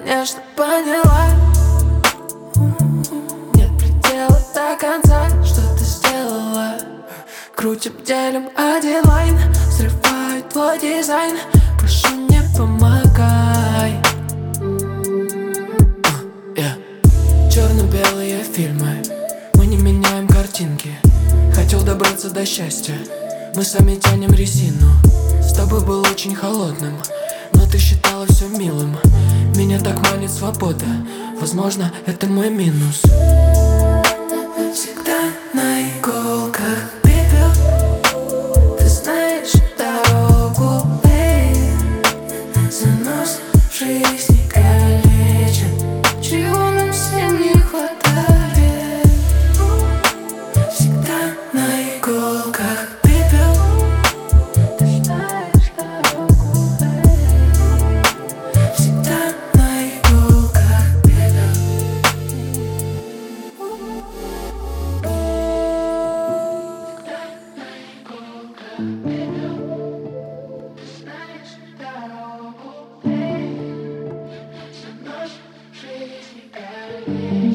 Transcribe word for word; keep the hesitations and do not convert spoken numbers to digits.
конечно, поняла. Нет предела до конца, что ты сделала. Крутим, делим один лайн, срываю твой дизайн. Прошу, не помогай. yeah. Черно-белые фильмы, мы не меняем картинки. Хотел добраться до счастья, мы сами тянем резину. С тобой был очень холодным, но ты считала все милым. Меня так манит свобода, возможно, это мой минус. Всегда на иголках пепел, ты знаешь дорогу, эй. Занос в жизни калечен, чего нам всем не хватает. Всегда на иголках пепел, ты знаешь дорогу, эй. Всегда на иголках пепел. Знаешь дорогу, эй. Занос в жизни калечен.